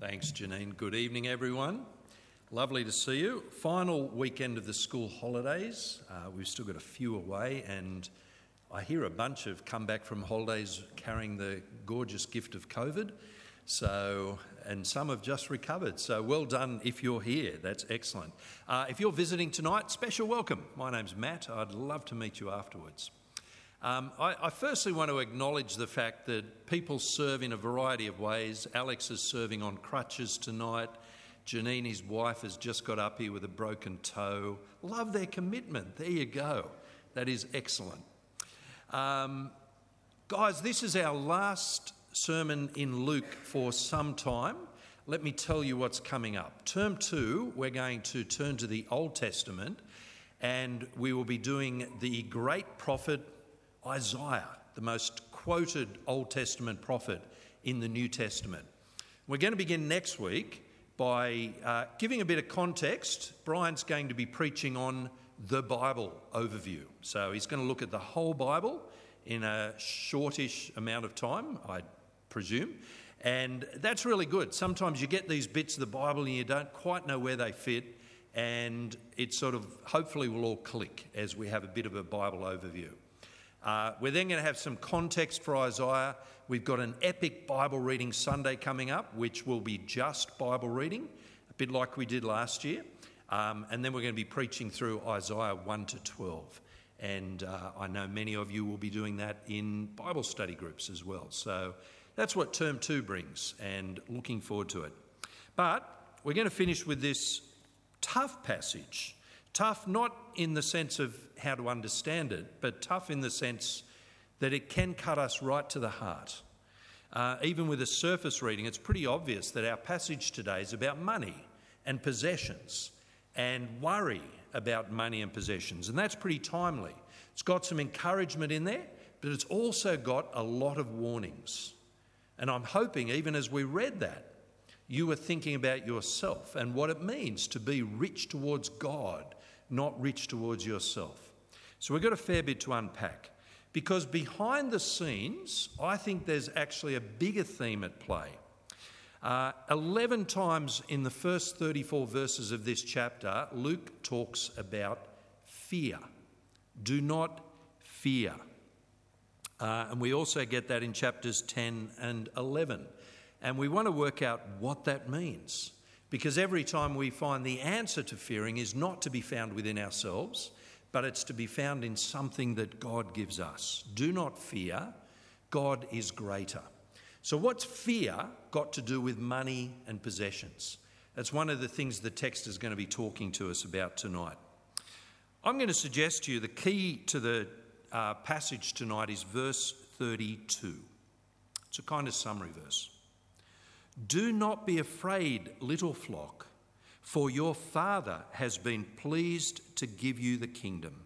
Thanks, Janine. Good evening, everyone. Lovely to see you. Final weekend of the school holidays. We've still got a few away, and I hear a bunch have come back from holidays carrying the gorgeous gift of COVID. And some have just recovered. So well done if you're here. That's excellent. If you're visiting tonight, special welcome. My name's Matt. I'd love to meet you afterwards. I firstly want to acknowledge the fact that people serve in a variety of ways. Alex is serving on crutches tonight. Janine, his wife, has just got up here with a broken toe. Love their commitment. There you go. That is excellent. Guys, this is our last sermon in Luke for some time. Let me tell you what's coming up. Term 2, we're going to turn to the Old Testament, and we will be doing the great prophet Isaiah, the most quoted Old Testament prophet in the New Testament. We're going to begin next week by giving a bit of context. Brian's going to be preaching on the Bible overview. So he's going to look at the whole Bible in a shortish amount of time, I presume. And that's really good. Sometimes you get these bits of the Bible and you don't quite know where they fit, and it sort of hopefully will all click as we have a bit of a Bible overview. We're then going to have some context for Isaiah. We've got an epic Bible reading Sunday coming up, which will be just Bible reading, a bit like we did last year. And then we're going to be preaching through Isaiah 1 to 12. And I know many of you will be doing that in Bible study groups as well. So that's what Term 2 brings, and looking forward to it. But we're going to finish with this tough passage. Tough not in the sense of how to understand it, but tough in the sense that it can cut us right to the heart. Even with a surface reading, it's pretty obvious that our passage today is about money and possessions and worry about money and possessions, and that's pretty timely. It's got some encouragement in there, but it's also got a lot of warnings. And I'm hoping, even as we read that, you were thinking about yourself and what it means to be rich towards God, not rich towards yourself. So we've got a fair bit to unpack, because behind the scenes, I think there's actually a bigger theme at play. 11 times in the first 34 verses of this chapter, Luke talks about fear. Do not fear. And we also get that in chapters 10 and 11. And we want to work out what that means, because every time we find the answer to fearing is not to be found within ourselves, but it's to be found in something that God gives us. Do not fear. God is greater. So what's fear got to do with money and possessions? That's one of the things the text is going to be talking to us about tonight. I'm going to suggest to you the key to the passage tonight is verse 32. It's a kind of summary verse. Do not be afraid, little flock, for your Father has been pleased to give you the kingdom.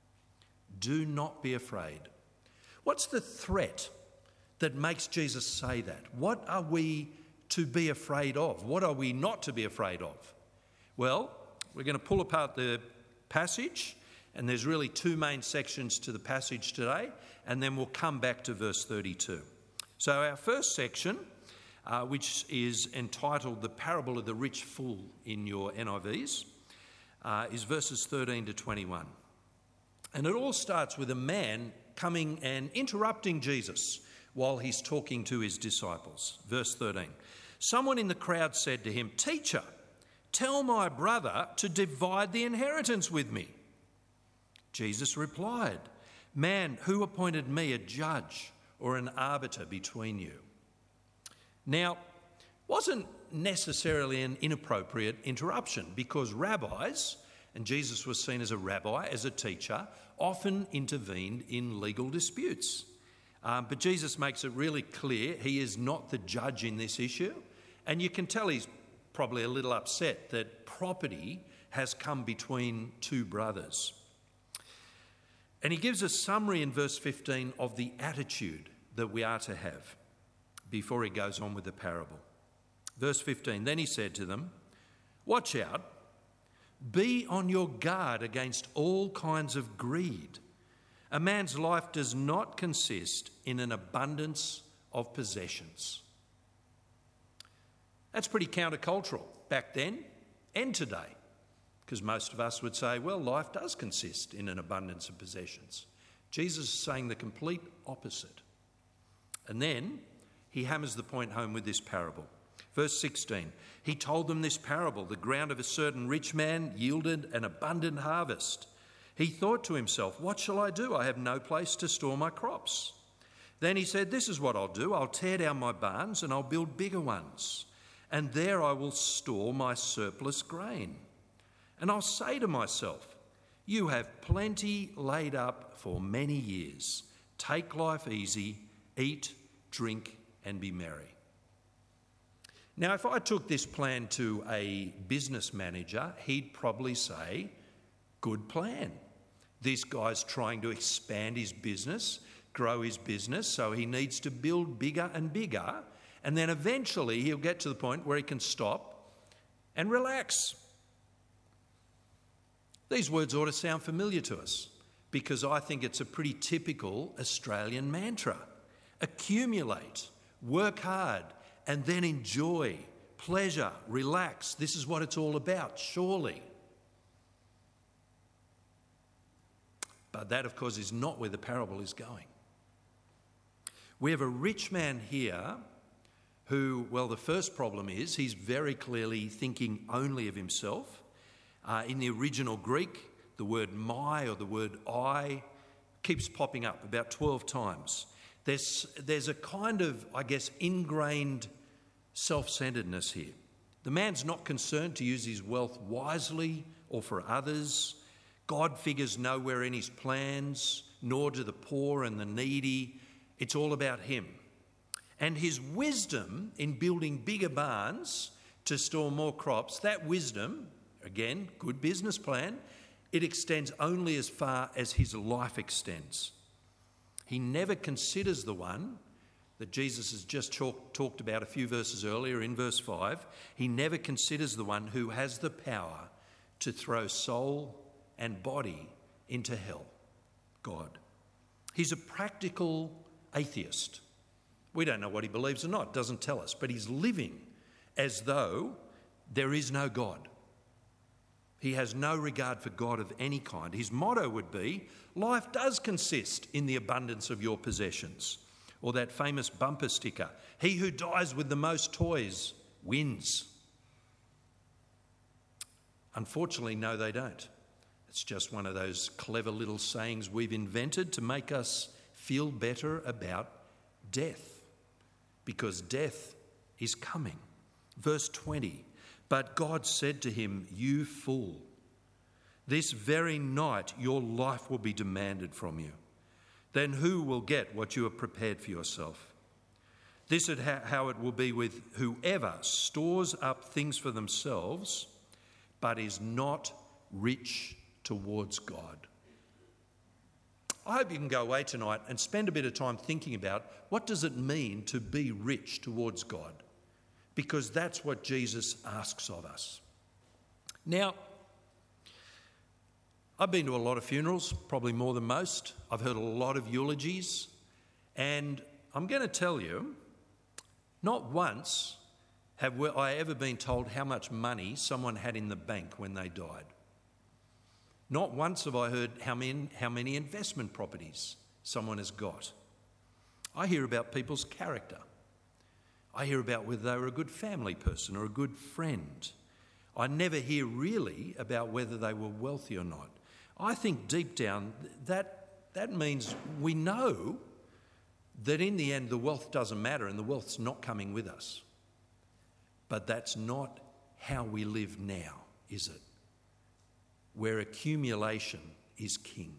Do not be afraid. What's the threat that makes Jesus say that? What are we to be afraid of? What are we not to be afraid of? Well, we're going to pull apart the passage, and there's really two main sections to the passage today, and then we'll come back to verse 32. So our first section, which is entitled The Parable of the Rich Fool in your NIVs, is verses 13 to 21. And it all starts with a man coming and interrupting Jesus while he's talking to his disciples. Verse 13. Someone in the crowd said to him, "Teacher, tell my brother to divide the inheritance with me." Jesus replied, "Man, who appointed me a judge or an arbiter between you?" Now, wasn't necessarily an inappropriate interruption, because rabbis, and Jesus was seen as a rabbi, as a teacher, often intervened in legal disputes. But Jesus makes it really clear he is not the judge in this issue, and you can tell he's probably a little upset that property has come between two brothers. And he gives a summary in verse 15 of the attitude that we are to have before he goes on with the parable. Verse 15, then he said to them, "Watch out, be on your guard against all kinds of greed. A man's life does not consist in an abundance of possessions." That's pretty countercultural back then and today, because most of us would say, well, life does consist in an abundance of possessions. Jesus is saying the complete opposite. And then he hammers the point home with this parable. Verse 16, he told them this parable. The ground of a certain rich man yielded an abundant harvest. He thought to himself, what shall I do? I have no place to store my crops. Then he said, this is what I'll do. I'll tear down my barns and I'll build bigger ones. And there I will store my surplus grain. And I'll say to myself, you have plenty laid up for many years. Take life easy, eat, drink, and be merry. Now, if I took this plan to a business manager, he'd probably say, good plan. This guy's trying to expand his business, grow his business, so he needs to build bigger and bigger, and then eventually he'll get to the point where he can stop and relax. These words ought to sound familiar to us because I think it's a pretty typical Australian mantra. Accumulate, work hard, and then enjoy, pleasure, relax. This is what it's all about, surely. But that, of course, is not where the parable is going. We have a rich man here who, well, the first problem is he's very clearly thinking only of himself. In the original Greek, the word my or the word I keeps popping up about 12 times. There's a kind of, I guess, ingrained self-centeredness here. The man's not concerned to use his wealth wisely or for others. God figures nowhere in his plans, nor do the poor and the needy. It's all about him. And his wisdom in building bigger barns to store more crops, that wisdom, again, good business plan, it extends only as far as his life extends. He never considers the one that Jesus has just talked about a few verses earlier in verse 5. He never considers the one who has the power to throw soul and body into hell, God. He's a practical atheist. We don't know what he believes or not, doesn't tell us, but he's living as though there is no God. He has no regard for God of any kind. His motto would be, life does consist in the abundance of your possessions. Or that famous bumper sticker, he who dies with the most toys wins. Unfortunately, no, they don't. It's just one of those clever little sayings we've invented to make us feel better about death, because death is coming. Verse 20, but God said to him, you fool, this very night your life will be demanded from you. Then who will get what you have prepared for yourself? This is how it will be with whoever stores up things for themselves, but is not rich towards God. I hope you can go away tonight and spend a bit of time thinking about what does it mean to be rich towards God, because that's what Jesus asks of us. Now, I've been to a lot of funerals, probably more than most. I've heard a lot of eulogies, and I'm going to tell you, not once have I ever been told how much money someone had in the bank when they died. Not once have I heard how many investment properties someone has got. I hear about people's character. I hear about whether they were a good family person or a good friend. I never hear really about whether they were wealthy or not. I think deep down that means we know that in the end the wealth doesn't matter and the wealth's not coming with us. But that's not how we live now, is it? Where accumulation is king.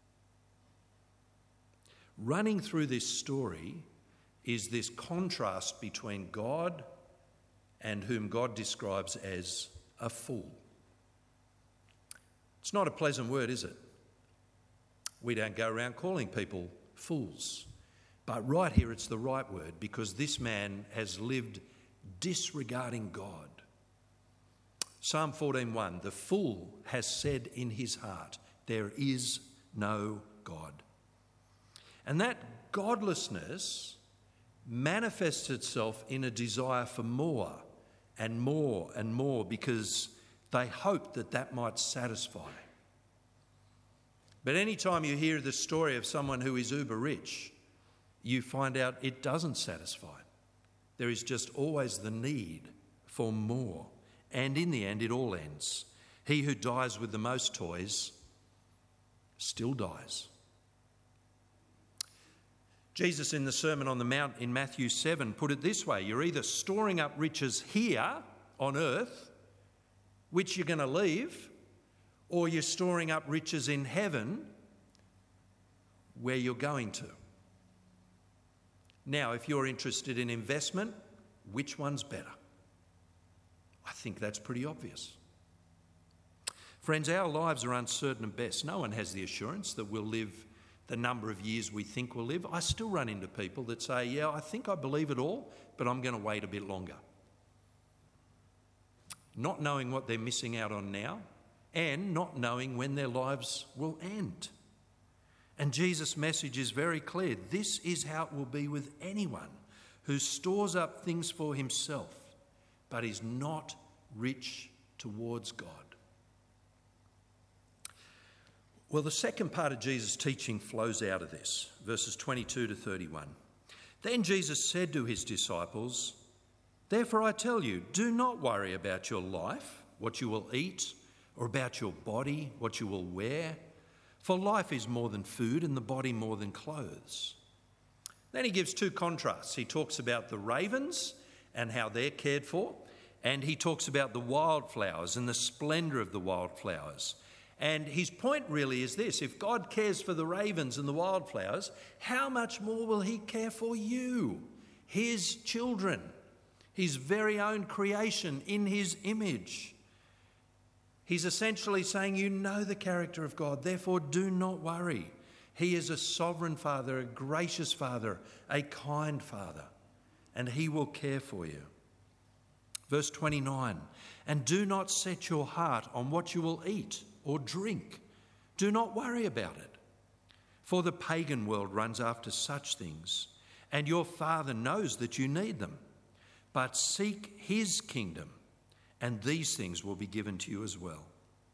Running through this story is this contrast between God and whom God describes as a fool. It's not a pleasant word, is it? We don't go around calling people fools. But right here it's the right word, because this man has lived disregarding God. Psalm 14:1, the fool has said in his heart, there is no God. And that godlessness manifests itself in a desire for more and more because they hope that that might satisfy. But any time you hear the story of someone who is uber rich, you find out it doesn't satisfy. There is just always the need for more. And in the end, it all ends. He who dies with the most toys still dies. Jesus in the Sermon on the Mount in Matthew 7 put it this way: you're either storing up riches here on earth, which you're going to leave, or you're storing up riches in heaven where you're going to. Now, if you're interested in investment, which one's better? I think that's pretty obvious. Friends, our lives are uncertain at best. No one has the assurance that we'll live the number of years we think we'll live. I still run into people that say, yeah, I think I believe it all, but I'm going to wait a bit longer. Not knowing what they're missing out on now and not knowing when their lives will end. And Jesus' message is very clear. This is how it will be with anyone who stores up things for himself but is not rich towards God. Well, the second part of Jesus' teaching flows out of this, verses 22 to 31. Then Jesus said to his disciples, "Therefore I tell you, do not worry about your life, what you will eat, or about your body, what you will wear. For life is more than food and the body more than clothes." Then he gives two contrasts. He talks about the ravens and how they're cared for, and he talks about the wildflowers and the splendour of the wildflowers. And his point really is this: if God cares for the ravens and the wildflowers, how much more will he care for you, his children, his very own creation in his image? He's essentially saying, you know the character of God, therefore do not worry. He is a sovereign Father, a gracious Father, a kind Father, and he will care for you. Verse 29, and do not set your heart on what you will eat or drink. Do not worry about it. For the pagan world runs after such things, and your Father knows that you need them. But seek his kingdom, and these things will be given to you as well.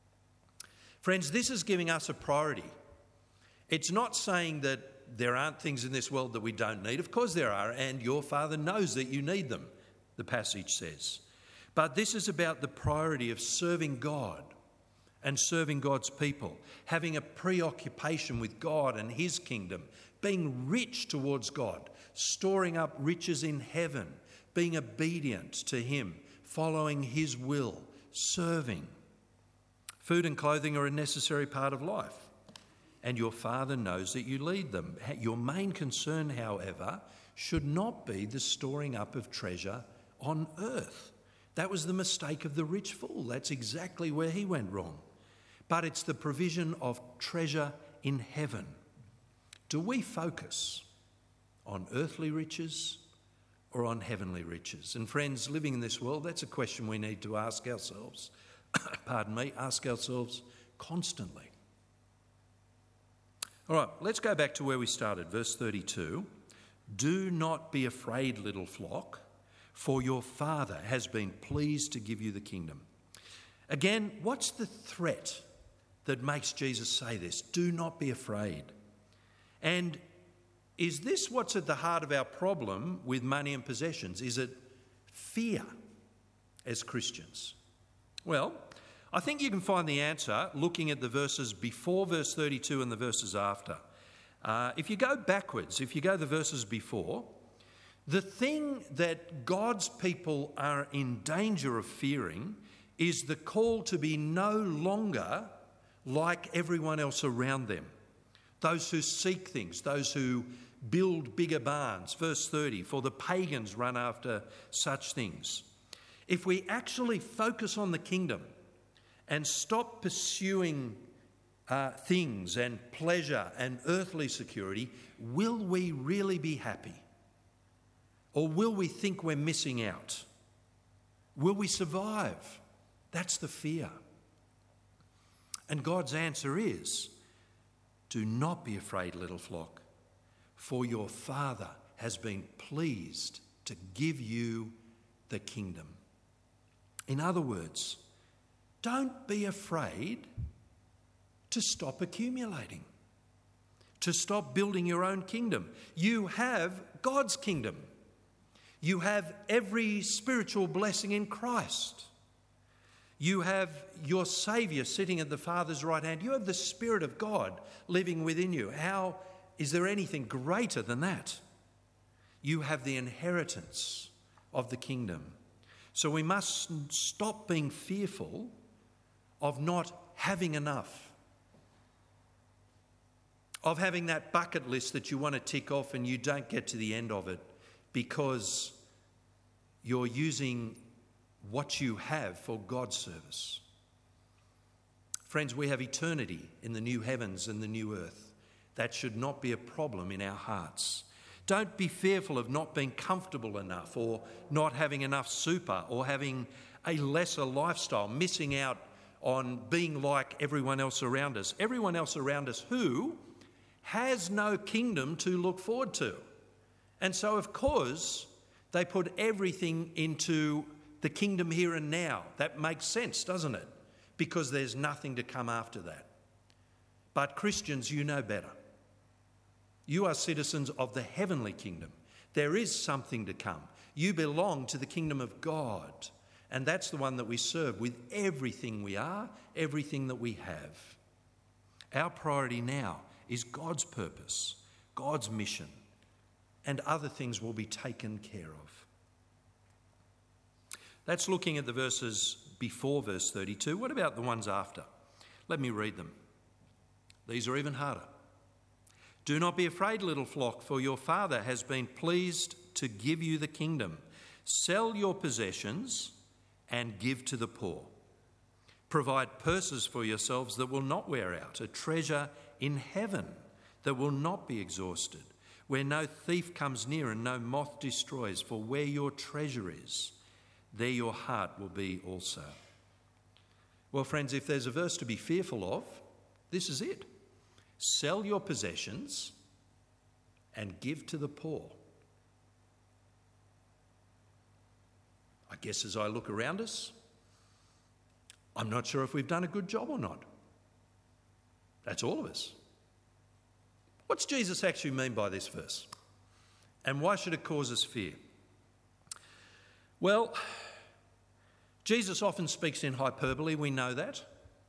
Friends, this is giving us a priority. It's not saying that there aren't things in this world that we don't need. Of course there are, and your Father knows that you need them, the passage says. But this is about the priority of serving God and serving God's people, having a preoccupation with God and his kingdom, being rich towards God, storing up riches in heaven, being obedient to him, following his will, serving. Food and clothing are a necessary part of life, and your Father knows that you need them. Your main concern, however, should not be the storing up of treasure on earth. That was the mistake of the rich fool. That's exactly where he went wrong. But it's the provision of treasure in heaven. Do we focus on earthly riches or on heavenly riches? And friends, living in this world, that's a question we need to ask ourselves. Ask ourselves constantly. All right, let's go back to where we started, verse 32. Do not be afraid, little flock, for your Father has been pleased to give you the kingdom. Again, what's the threat that makes Jesus say this? Do not be afraid. And is this what's at the heart of our problem with money and possessions? Is it fear as Christians? Well, I think you can find the answer looking at the verses before verse 32 and the verses after. If you go backwards, if you go the verses before, the thing that God's people are in danger of fearing is the call to be no longer like everyone else around them. Those who seek things, those who build bigger barns. Verse 30, for the pagans run after such things. If we actually focus on the kingdom and stop pursuing things and pleasure and earthly security, will we really be happy? Or will we think we're missing out? Will we survive? That's the fear. And God's answer is, do not be afraid, little flock, for your Father has been pleased to give you the kingdom. In other words, don't be afraid to stop accumulating, to stop building your own kingdom. You have God's kingdom. You have every spiritual blessing in Christ. You have your Saviour sitting at the Father's right hand. You have the Spirit of God living within you. How is there anything greater than that? You have the inheritance of the kingdom. So we must stop being fearful of not having enough, of having that bucket list that you want to tick off and you don't get to the end of it because you're using what you have for God's service. Friends, we have eternity in the new heavens and the new earth. That should not be a problem in our hearts. Don't be fearful of not being comfortable enough or not having enough super or having a lesser lifestyle, missing out on being like everyone else around us. Everyone else around us who has no kingdom to look forward to. And so, of course, they put everything into the kingdom here and now. That makes sense, doesn't it? Because there's nothing to come after that. But Christians, you know better. You are citizens of the heavenly kingdom. There is something to come. You belong to the kingdom of God. And that's the one that we serve with everything we are, everything that we have. Our priority now is God's purpose, God's mission, and other things will be taken care of. That's looking at the verses before verse 32. What about the ones after? Let me read them. These are even harder. Do not be afraid, little flock, for your Father has been pleased to give you the kingdom. Sell your possessions and give to the poor. Provide purses for yourselves that will not wear out, a treasure in heaven that will not be exhausted, where no thief comes near and no moth destroys, for where your treasure is, there your heart will be also. Well, friends, if there's a verse to be fearful of, this is it. Sell your possessions and give to the poor. I guess as I look around us, I'm not sure if we've done a good job or not. That's all of us. What's Jesus actually mean by this verse? And why should it cause us fear? Well, Jesus often speaks in hyperbole, we know that.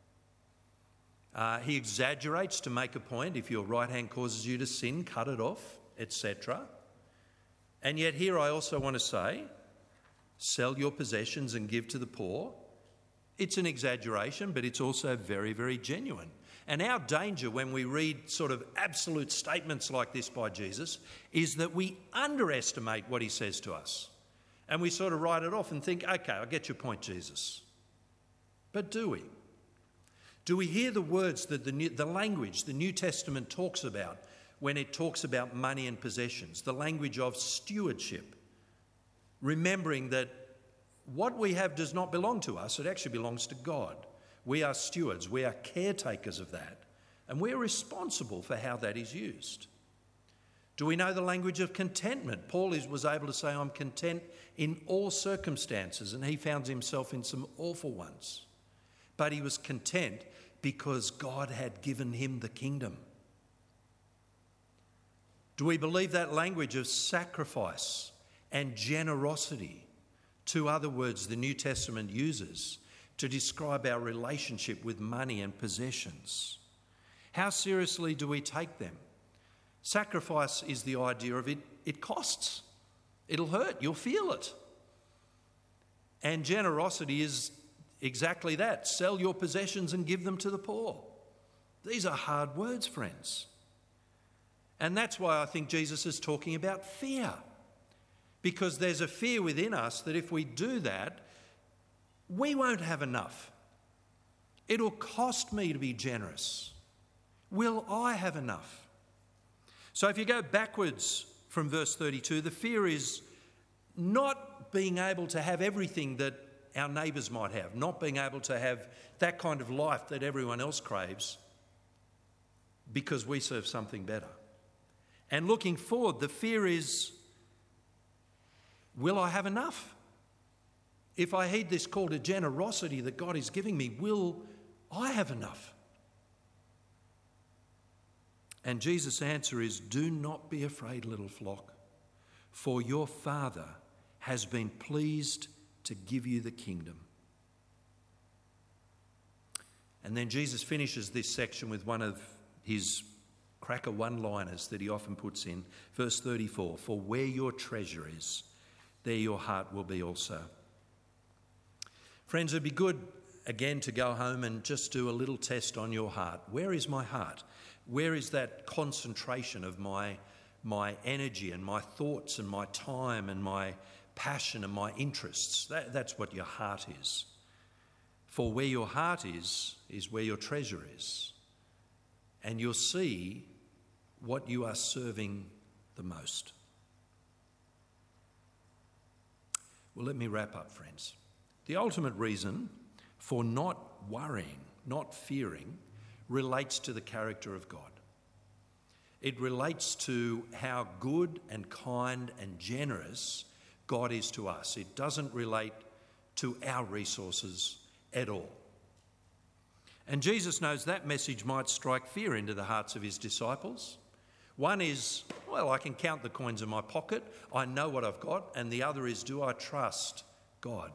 He exaggerates to make a point. If your right hand causes you to sin, cut it off, etc. And yet here I also want to say, sell your possessions and give to the poor. It's an exaggeration, but it's also very, very genuine. And our danger when we read sort of absolute statements like this by Jesus is that we underestimate what he says to us. And we sort of write it off and think, okay, I get your point, Jesus. But do we? Do we hear the words that the language the New Testament talks about when it talks about money and possessions? The language of stewardship. Remembering that what we have does not belong to us, it actually belongs to God. We are stewards, we are caretakers of that, and we are responsible for how that is used. Do we know the language of contentment? Paul was able to say, I'm content in all circumstances, and he found himself in some awful ones. But he was content because God had given him the kingdom. Do we believe that language of sacrifice and generosity? Two other words the New Testament uses to describe our relationship with money and possessions. How seriously do we take them? Sacrifice is the idea of it costs. It'll hurt, you'll feel it. And generosity is exactly that. Sell your possessions and give them to the poor. These are hard words, friends. And that's why I think Jesus is talking about fear. Because there's a fear within us that if we do that, we won't have enough. It'll cost me to be generous. Will I have enough? So if you go backwards from verse 32, the fear is not being able to have everything that our neighbours might have, not being able to have that kind of life that everyone else craves because we serve something better. And looking forward, the fear is, will I have enough? If I heed this call to generosity that God is giving me, will I have enough? And Jesus' answer is, do not be afraid, little flock, for your Father has been pleased to give you the kingdom. And then Jesus finishes this section with one of his cracker one-liners that he often puts in. Verse 34, for where your treasure is, there your heart will be also. Friends, it'd be good again to go home and just do a little test on your heart. Where is my heart? Where is that concentration of my energy and my thoughts and my time and my passion and my interests? That's what your heart is. For where your heart is where your treasure is. And you'll see what you are serving the most. Well, let me wrap up, friends. The ultimate reason for not worrying, not fearing, relates to the character of God. It relates to how good and kind and generous God is to us. It doesn't relate to our resources at all. And Jesus knows that message might strike fear into the hearts of his disciples. One is, well, I can count the coins in my pocket, I know what I've got, and the other is, do I trust God?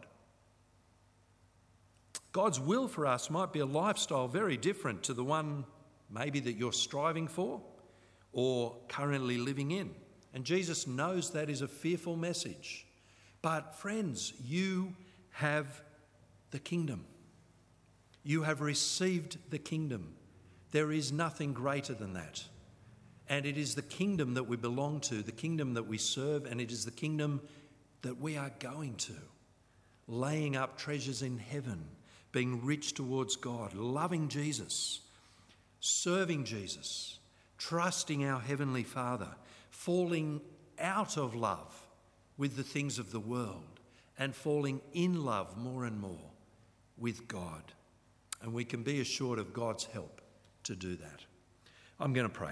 God's will for us might be a lifestyle very different to the one maybe that you're striving for or currently living in. And Jesus knows that is a fearful message. But friends, you have the kingdom. You have received the kingdom. There is nothing greater than that. And it is the kingdom that we belong to, the kingdom that we serve, and it is the kingdom that we are going to. Laying up treasures in heaven, being rich towards God, loving Jesus, serving Jesus, trusting our Heavenly Father, falling out of love with the things of the world and falling in love more and more with God. And we can be assured of God's help to do that. I'm going to pray.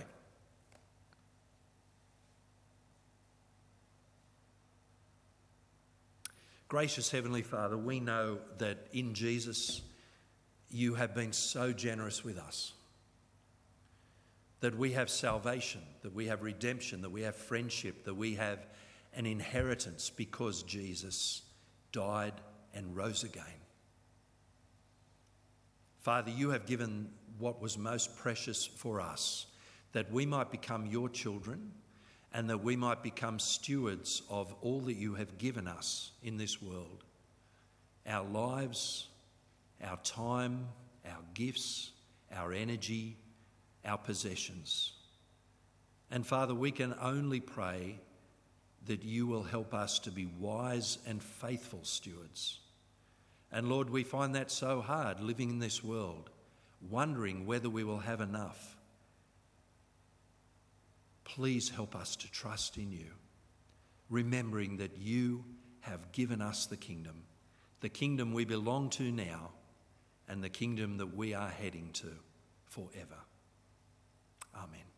Gracious Heavenly Father, we know that in Jesus you have been so generous with us, that we have salvation, that we have redemption, that we have friendship, that we have an inheritance because Jesus died and rose again. Father, you have given what was most precious for us, that we might become your children and that we might become stewards of all that you have given us in this world. Our lives, our time, our gifts, our energy, our possessions. And Father, we can only pray that you will help us to be wise and faithful stewards. And Lord, we find that so hard living in this world, wondering whether we will have enough. Please help us to trust in you, remembering that you have given us the kingdom we belong to now, and the kingdom that we are heading to forever. Amen.